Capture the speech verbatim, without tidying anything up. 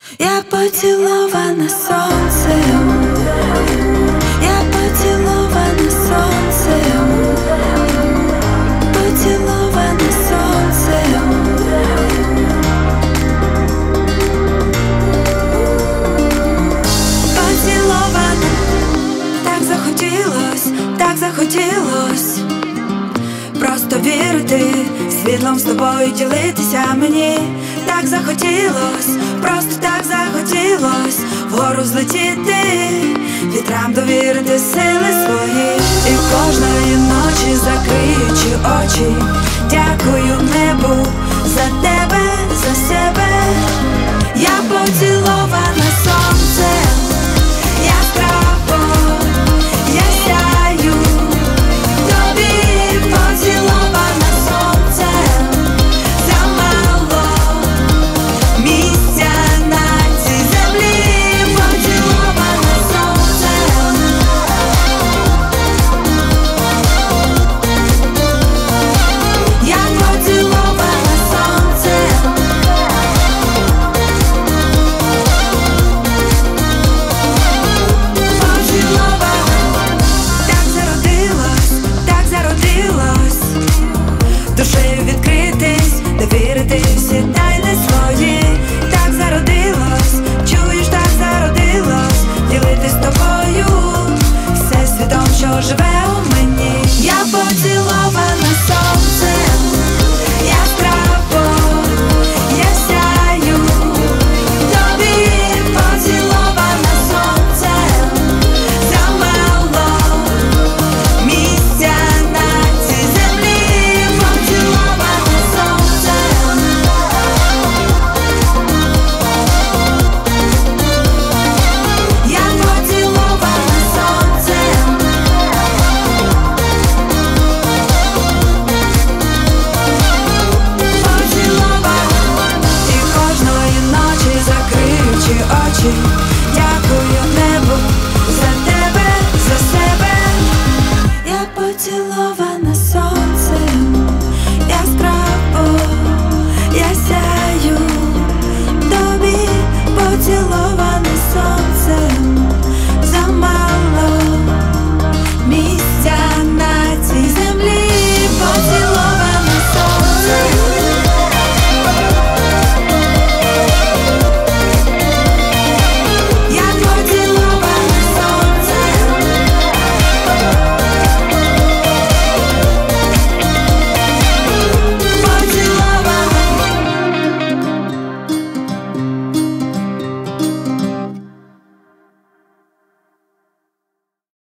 Я поцілована сонцем, я поцілована сонцем, поцілована сонцем. Поцілована, так захотілось, так захотілось просто вірити, світлом з тобою ділитися мені. Так захотілось, просто так захотілось вгору злетіти, вітрам довірити сили свої. І кожної ночі, закриючи очі, дякую небу за тебе.